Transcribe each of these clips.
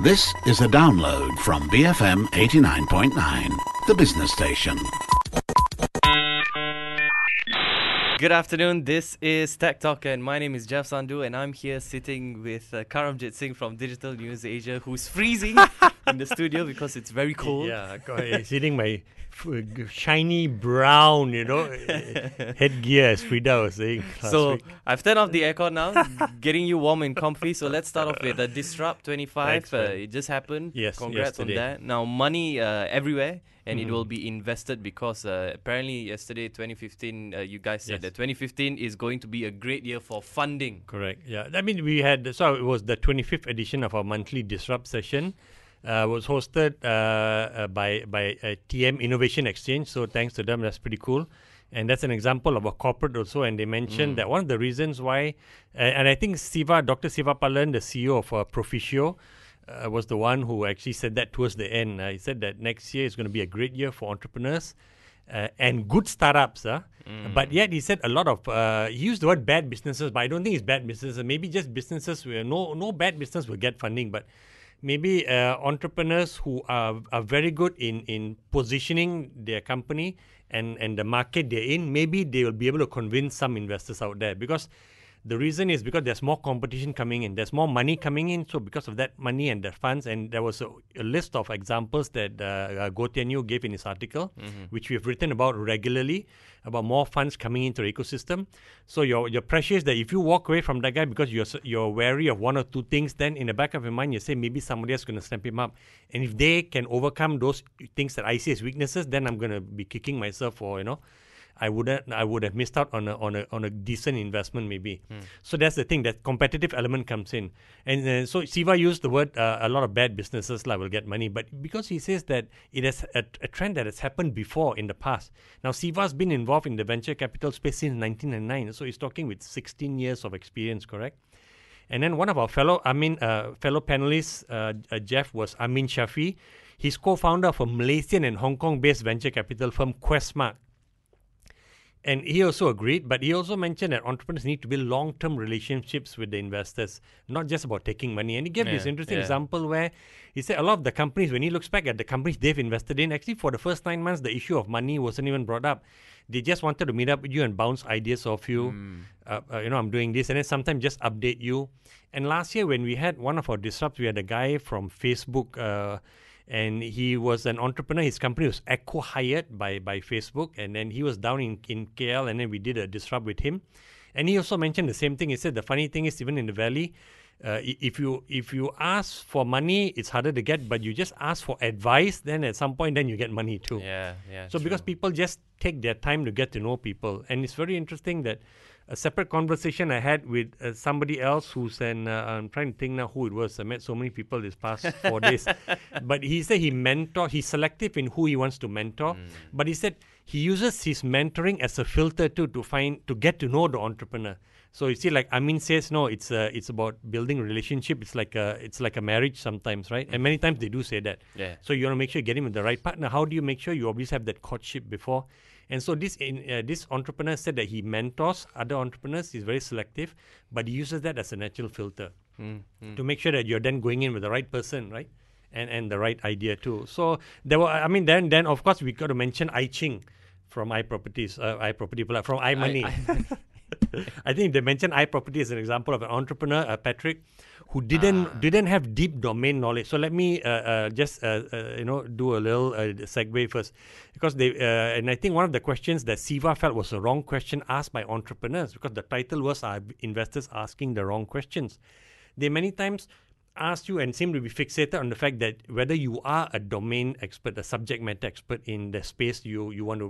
This is a download from BFM 89.9, the business station. Good afternoon, this is Tech Talk and my name is Jeff Sandhu and I'm here sitting with Karamjit Singh from Digital News Asia, who's freezing in the studio because it's very cold. Yeah, he's eating my shiny brown, headgear, as Frida was saying last week. I've turned off the aircon now, getting you warm and comfy. So let's start off with Disrupt 25. It just happened. Yes, congrats yesterday. on that. Now money everywhere, and it will be invested because apparently yesterday, 2015, you guys said that 2015 is going to be a great year for funding. Correct. Yeah, I mean so it was the 25th edition of our monthly Disrupt session. Was hosted by TM Innovation Exchange, so thanks to them, that's pretty cool. And that's an example of a corporate also, and they mentioned that one of the reasons why, and I think Dr. Siva Palan, the CEO of Proficio, was the one who actually said that towards the end. He said that next year is going to be a great year for entrepreneurs and good startups. But yet he said a lot of, he used the word bad businesses, but I don't think it's bad businesses. Maybe just businesses where no bad business will get funding, but maybe entrepreneurs who are very good in positioning their company and the market they're in, maybe they will be able to convince some investors out there. Because the reason is because there's more competition coming in, there's more money coming in. So because of that money and the funds, and there was a list of examples that Goh Tian Yu gave in his article, which we've written about regularly, about more funds coming into the ecosystem. So your pressure is that if you walk away from that guy because you're wary of one or two things, then in the back of your mind you say maybe somebody else is going to snap him up. And if they can overcome those things that I see as weaknesses, then I'm going to be kicking myself for, I would have missed out on a decent investment maybe. So that's the thing, that competitive element comes in. And so Siva used the word a lot of bad businesses will get money, but because he says that it is a trend that has happened before in the past. Now Siva's been involved in the venture capital space since 1999, so he's talking with 16 years of experience, correct? And then one of our fellow panelists, Jeff, was Amin Shafi. He's co-founder of a Malaysian and Hong Kong-based venture capital firm, Questmark. And he also agreed, but he also mentioned that entrepreneurs need to build long-term relationships with the investors, not just about taking money. And he gave this interesting example where he said a lot of the companies, when he looks back at the companies they've invested in, actually for the first 9 months, the issue of money wasn't even brought up. They just wanted to meet up with you and bounce ideas off you. I'm doing this, and then sometimes just update you. And last year when we had one of our disrupts, we had a guy from Facebook, and he was an entrepreneur. His company was acqui-hired by Facebook, and then he was down in KL, and then we did a disrupt with him. And he also mentioned the same thing. He said the funny thing is, even in the valley, if you ask for money, it's harder to get, but you just ask for advice, then at some point then you get money too. So true. because people just take their time to get to know people. And it's very interesting that a separate conversation I had with somebody else who's I'm trying to think now who it was. I met so many people this past 4 days. But he said he's selective in who he wants to mentor. But he said he uses his mentoring as a filter too, to get to know the entrepreneur. So you see, like Amin says, no, it's about building a relationship. It's like a marriage sometimes, right? And many times they do say that. Yeah. So you want to make sure you get him with the right partner. How do you make sure you always have that courtship before? And so this entrepreneur said that he mentors other entrepreneurs. He's very selective, but he uses that as a natural filter to make sure that you're then going in with the right person, right? And the right idea too. So then of course we got to mention I Ching from iProperties, from iMoney. I think they mentioned iProperty as an example of an entrepreneur, Patrick, who didn't have deep domain knowledge. So let me just do a little segue first, because and I think one of the questions that Siva felt was a wrong question asked by entrepreneurs, because the title was investors asking the wrong questions. They many times ask you and seem to be fixated on the fact that whether you are a domain expert, a subject matter expert in the space you want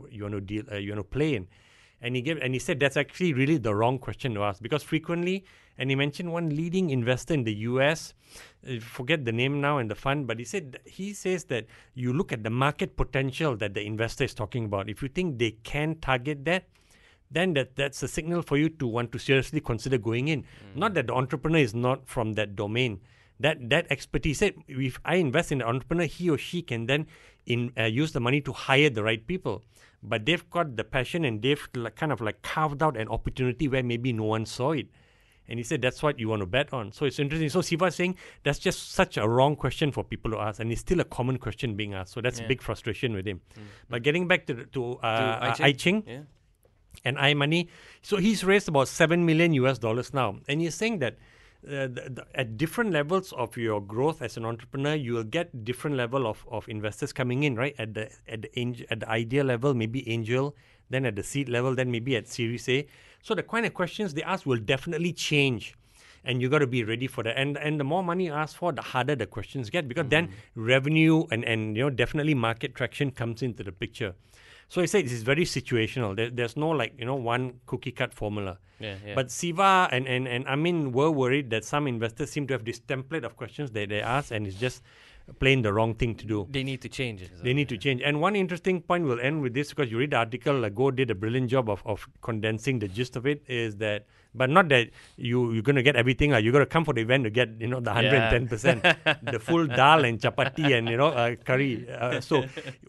to play in. And he said that's actually really the wrong question to ask, because frequently, and he mentioned one leading investor in the US, forget the name now and the fund, but he says that you look at the market potential that the investor is talking about. If you think they can target that, then that's a signal for you to want to seriously consider going in. Not that the entrepreneur is not from that domain. That expertise, if I invest in an entrepreneur, he or she can then use the money to hire the right people. But they've got the passion and they've kind of like carved out an opportunity where maybe no one saw it. And he said, that's what you want to bet on. So it's interesting. So Siva is saying that's just such a wrong question for people to ask. And it's still a common question being asked. So that's a big frustration with him. But getting back to I Ching and iMoney. So he's raised about $7 million now. And he's saying that at different levels of your growth as an entrepreneur, you will get different level of investors coming in, right? At the idea level, maybe angel, then at the seed level, then maybe at Series A. So the kind of questions they ask will definitely change, and you got to be ready for that. And the more money you ask for, the harder the questions get, because then revenue and definitely market traction comes into the picture. So he said this is very situational. There's no one cookie cut formula. But Siva and Amin were worried that some investors seem to have this template of questions that they ask, and it's just plain the wrong thing to do. They need to change it. They need to change. And one interesting point, we'll end with this, because you read the article, Go did a brilliant job of condensing the gist of it, is that, but not that you're going to get everything. You're going to come for the event to get, the 110%, the full dal and chapati and, curry. So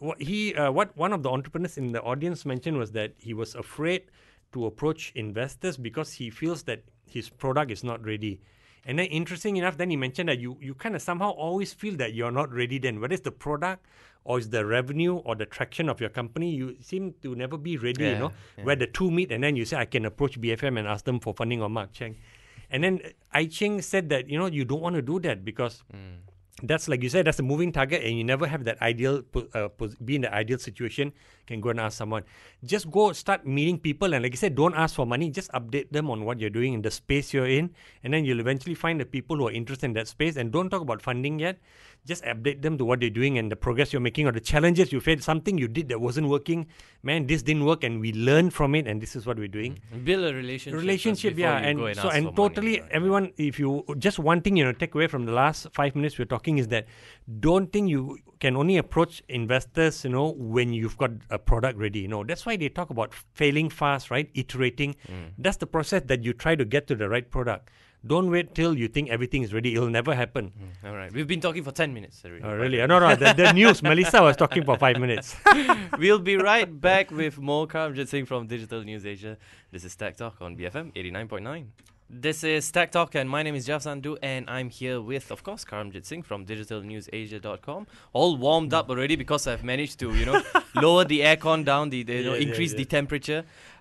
what one of the entrepreneurs in the audience mentioned was that he was afraid to approach investors because he feels that his product is not ready. And then interesting enough, then he mentioned that you kind of somehow always feel that you're not ready then. Whether it's the product or it's the revenue or the traction of your company, you seem to never be ready, where the two meet, and then you say, I can approach BFM and ask them for funding or Mark Cheng. And then I Ching said that, you don't want to do that because that's, like you said, that's a moving target, and you never have that ideal, be in the ideal situation, can go and ask someone. Just go start meeting people, and like you said, don't ask for money, just update them on what you're doing in the space you're in, and then you'll eventually find the people who are interested in that space. And don't talk about funding yet, just update them to what you're doing and the progress you're making or the challenges you faced, something you did that wasn't working. Man, this didn't work, and we learned from it, and this is what we're doing. Build a relationship, and totally money, everyone, if you, just one thing, take away from the last 5 minutes we're talking is that don't think you can only approach investors, when you've got a product ready. That's why they talk about failing fast, right? Iterating. That's the process that you try to get to the right product. Don't wait till you think everything is ready. It'll never happen. All right. We've been talking for 10 minutes already. Oh, really? No. The news. Melissa was talking for 5 minutes. We'll be right back with more. Karamjit Singh from Digital News Asia. This is Tech Talk on BFM 89.9. This is Tech Talk, and my name is Jeff Sandhu, and I'm here with, of course, Karamjit Singh from digitalnewsasia.com. All warmed up already because I've managed to, lower the aircon down, increase the temperature.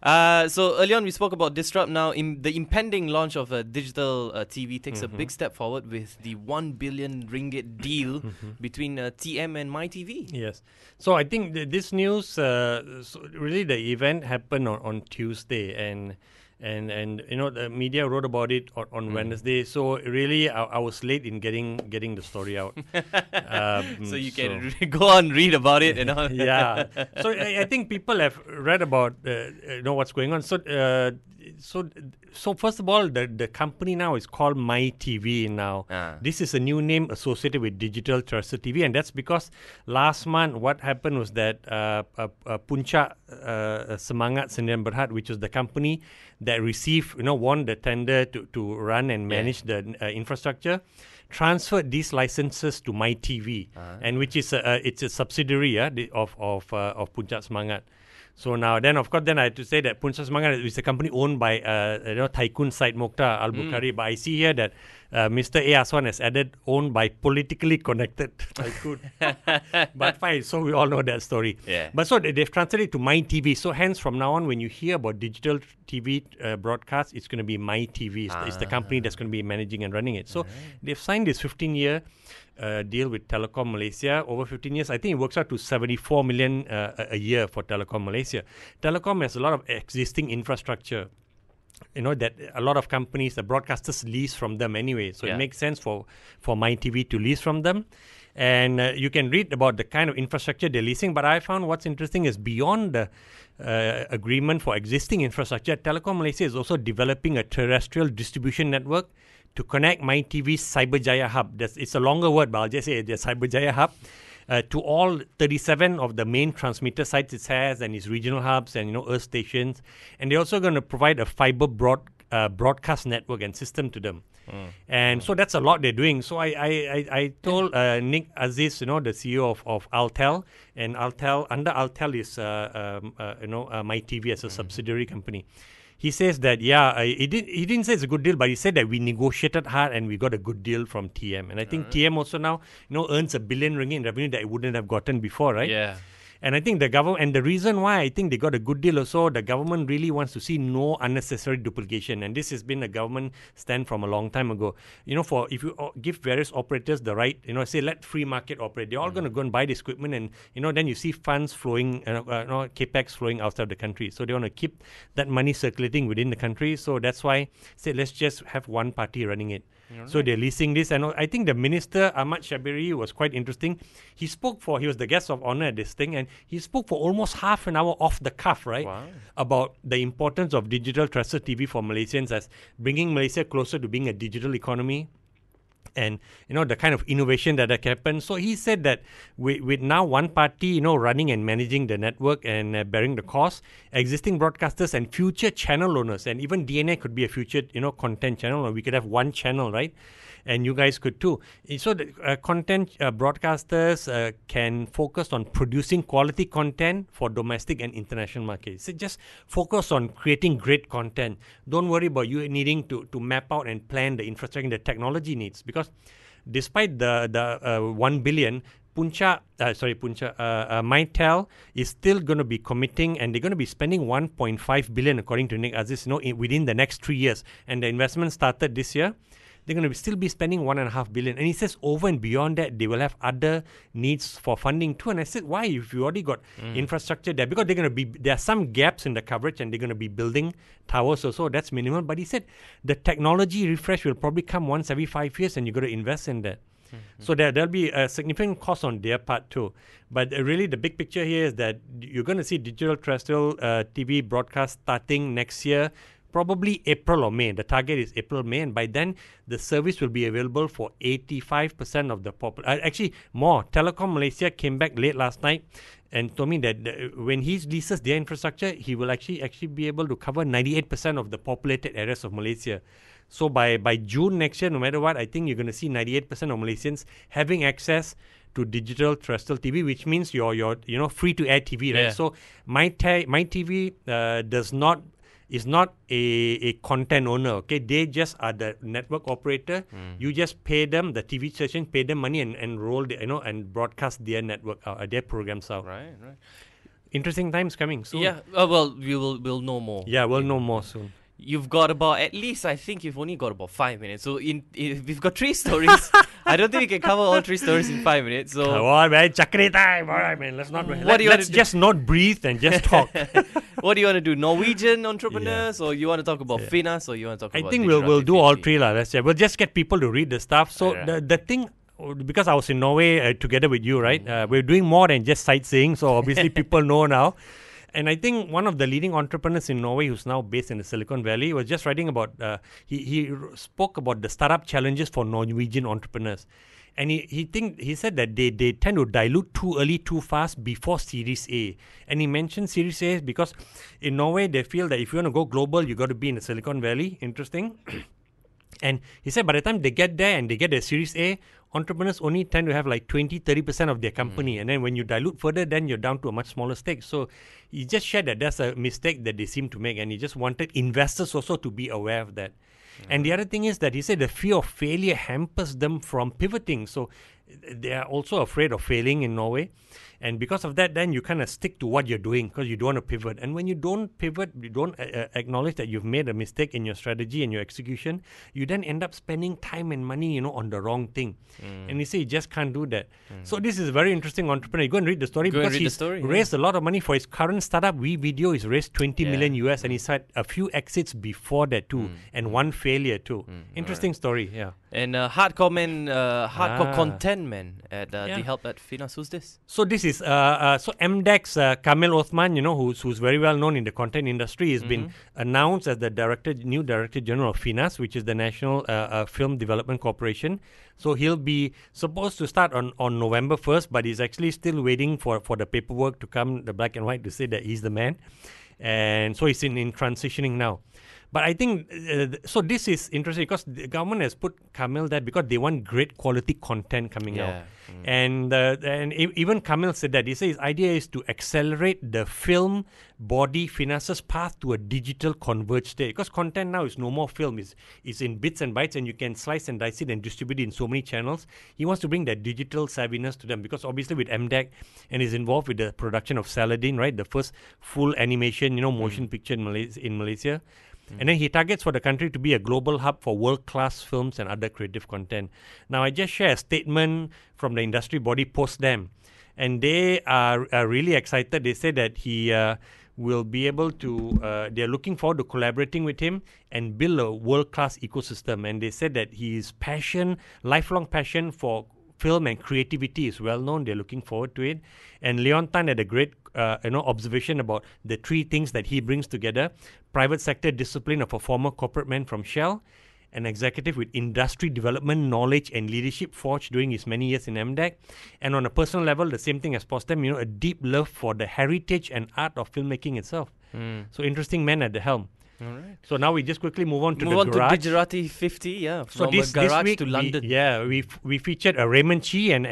So earlier on we spoke about Disrupt. Now, the impending launch of a digital TV takes a big step forward with the 1 billion ringgit deal between TM and MyTV. Yes. So I think this news, really the event happened on Tuesday, and the media wrote about it on Wednesday. So really, I was late in getting the story out. So you can go on, read about it and all. Yeah. So I think people have read about what's going on. So first of all, the company now is called MyTV now. This is a new name associated with digital terrestrial TV, and that's because last month what happened was that Puncak Semangat Sdn Bhd, which was the company that received, won the tender to run and manage the infrastructure, transferred these licenses to MyTV, and which is it's a subsidiary of Puncak Semangat. So now, then of course, I had to say that Puncak Semangat is a company owned by Tycoon Syed Mokhtar Al-Bukhari. But I see here that Mr. A. Aswan has added owned by politically connected Tycoon. But fine, so we all know that story. Yeah. But so they've translated it to MyTV. So hence, from now on, when you hear about digital TV broadcast, it's going to be MyTV. It's the company that's going to be managing and running it. So they've signed this 15-year deal with Telekom Malaysia. Over 15 years, I think it works out to 74 million a year for Telekom Malaysia. Telekom has a lot of existing infrastructure, that a lot of companies, the broadcasters lease from them anyway. So it makes sense for MyTV to lease from them. And you can read about the kind of infrastructure they're leasing. But I found what's interesting is beyond the agreement for existing infrastructure, Telekom Malaysia is also developing a terrestrial distribution network to connect MyTV's Cyberjaya Hub. It's a longer word, but I'll just say the Cyberjaya Hub to all 37 of the main transmitter sites it has and its regional hubs and earth stations. And they're also going to provide a fiber broadcast network and system to them. And so that's a lot they're doing. So I told Nick Aziz, the CEO of Altel, and under Altel is MyTV as a subsidiary company. he says that he didn't say it's a good deal, but he said that we negotiated hard and we got a good deal from TM. And I think TM also now earns R1 billion in revenue that it wouldn't have gotten before, right? Yeah. And I think the government, and the reason why I think they got a good deal also, the government really wants to see no unnecessary duplication. And this has been a government stand from a long time ago. For if you give various operators the right, say let free market operate, they're all going to go and buy this equipment, and then you see funds flowing, capex flowing outside the country. So they want to keep that money circulating within the country. So that's why say let's just have one party running it. So they're leasing this, and I think the minister Ahmad Shabiri was quite interesting. He was the guest of honor at this thing, and he spoke for almost half an hour off the cuff, right? Wow. About the importance of digital terrestrial TV for Malaysians as bringing Malaysia closer to being a digital economy. And the kind of innovation that happened. So he said that with now one party running and managing the network and bearing the cost, existing broadcasters and future channel owners, and even DNA could be a future content channel, or we could have one channel, right? And you guys could too. So the content broadcasters can focus on producing quality content for domestic and international markets. So just focus on creating great content. Don't worry about you needing to map out and plan the infrastructure and the technology needs, because despite the 1 billion, Mytel is still going to be committing, and they're going to be spending 1.5 billion according to Nick Aziz, within the next 3 years. And the investment started this year. They're going to still be spending 1.5 billion. And he says over and beyond that, they will have other needs for funding too. And I said, why? If you already got infrastructure there, because there are some gaps in the coverage, and they're going to be building towers also. That's minimal. But he said the technology refresh will probably come once every 5 years, and you got to invest in that. So there'll be a significant cost on their part too. But really the big picture here is that you're going to see digital terrestrial TV broadcast starting next year, probably April or May. The target is April, May, and by then the service will be available for 85% of the population. Actually, more. Telekom Malaysia came back late last night and told me that when he leases their infrastructure, he will actually be able to cover 98% of the populated areas of Malaysia. So by June next year, no matter what, I think you're going to see 98% of Malaysians having access to digital terrestrial TV, which means your free to air TV, right? Yeah. So my TV is not a content owner, okay? They just are the network operator. You just pay them, the TV station, pay them money and roll and broadcast their network their programs out. Right. Interesting times coming soon. Yeah. Well, we'll know more. Yeah, we'll know more soon. You've got about, at least I think you've only got about 5 minutes. So we've got 3 stories. I don't think we can cover all 3 stories in 5 minutes. So Come on, man, chakri time. All right, man. Let's just not breathe and just talk. what do you want to do? Norwegian entrepreneurs, or you want to talk about Finas, or you want to talk about? I think we'll do all 3 lah. We'll just get people to read the stuff. So the thing, because I was in Norway together with you, right? We're doing more than just sightseeing. So obviously people know now. And I think one of the leading entrepreneurs in Norway, who's now based in the Silicon Valley, was just writing about, he spoke about the startup challenges for Norwegian entrepreneurs. And he said that they tend to dilute too early, too fast before Series A. And he mentioned Series A because in Norway, they feel that if you want to go global, you got to be in the Silicon Valley. Interesting. And he said by the time they get there and they get their Series A, entrepreneurs only tend to have like 20-30% of their company. And then when you dilute further, then you're down to a much smaller stake. So he just shared that that's a mistake that they seem to make. And he just wanted investors also to be aware of that. And the other thing is that he said the fear of failure hampers them from pivoting. So they are also afraid of failing in Norway. And because of that, then you kind of stick to what you're doing because you don't want to pivot. And when you don't pivot, you don't acknowledge that you've made a mistake in your strategy and your execution, you then end up spending time and money, on the wrong thing. And you say you just can't do that. So this is a very interesting entrepreneur. You go and read the story because he's raised a lot of money for his current startup. WeVideo, he's raised 20 million US and he's had a few exits before that too and one failure too. Interesting story, yeah. And hardcore content man at the help at Finas. Who's this? So this is MDEX Kamil Othman, who's very well known in the content industry, has been announced as the new Director General of Finas, which is the National Film Development Corporation. So he'll be supposed to start on November 1st, but he's actually still waiting for the paperwork to come, the black and white, to say that he's the man. And so he's in transitioning now. But I think, so this is interesting because the government has put Kamil there because they want great quality content coming out. And even Kamil said that. He said his idea is to accelerate the film body finances path to a digital converged state. Because content now is no more film, it's in bits and bytes, and you can slice and dice it and distribute it in so many channels. He wants to bring that digital savviness to them because obviously with MDEC, and he's involved with the production of Saladin, right? The first full animation, motion picture in Malaysia. And then he targets for the country to be a global hub for world-class films and other creative content. Now, I just share a statement from the industry body PostDem, and they are really excited. They say that he will be able to, they're looking forward to collaborating with him and build a world-class ecosystem. And they said that his lifelong passion for film and creativity is well known. They're looking forward to it. And Leon Tan had a great observation about the three things that he brings together: private sector discipline of a former corporate man from Shell, an executive with industry development knowledge and leadership forged during his many years in MDEC, and on a personal level, the same thing as Postem, a deep love for the heritage and art of filmmaking itself. So interesting man at the helm. All right. So now we just quickly move on to Move the on garage. to Gujarati 50, So from this a garage week to London. we featured Raymond Chi and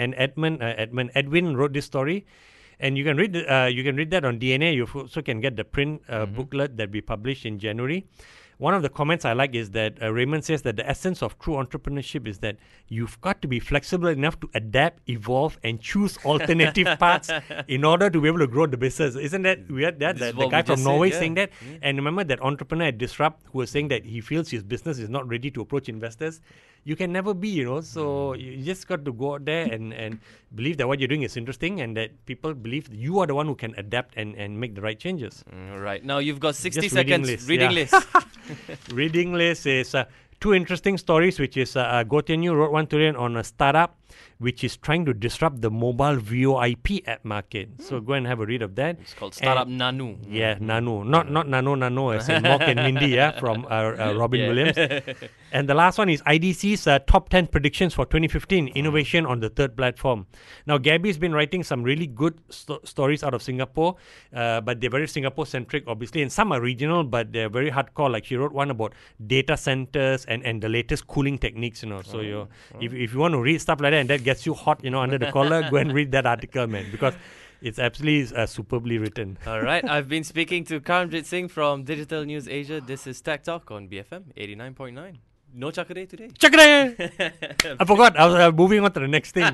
Edwin wrote this story, and you can read that on DNA. You also can get the print booklet that we published in January. One of the comments I like is that Raymond says that the essence of true entrepreneurship is that you've got to be flexible enough to adapt, evolve, and choose alternative paths in order to be able to grow the business. Isn't that weird? The guy from Norway saying that. And remember that entrepreneur at Disrupt who was saying that he feels his business is not ready to approach investors. You can never be, so you just got to go out there and believe that what you're doing is interesting and that people believe that you are the one who can adapt and make the right changes. Right. Now you've got 60 Just seconds. reading list. Reading list is two interesting stories, which is Goh Tian Yu wrote one today on a startup which is trying to disrupt the mobile VoIP app market. So go and have a read of that. It's called Startup Nanu. Yeah, Nanu. Not Nano as in Mock and Mindy from Robin Williams. And the last one is IDC's top 10 predictions for 2015, innovation on the third platform. Now, Gabby's been writing some really good stories out of Singapore, but they're very Singapore-centric, obviously, and some are regional, but they're very hardcore. Like she wrote one about data centers and the latest cooling techniques, So if you want to read stuff like that and that gets you hot, under the collar, go and read that article, man, because it's absolutely superbly written. All right. I've been speaking to Karamjit Singh from Digital News Asia. This is Tech Talk on BFM 89.9. No Chakre today. Chakre! I forgot. I was moving on to the next thing.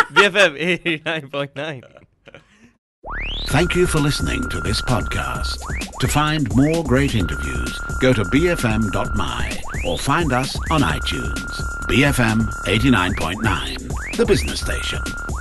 BFM 89.9. Thank you for listening to this podcast. To find more great interviews, go to bfm.my or find us on iTunes. BFM 89.9, the business station.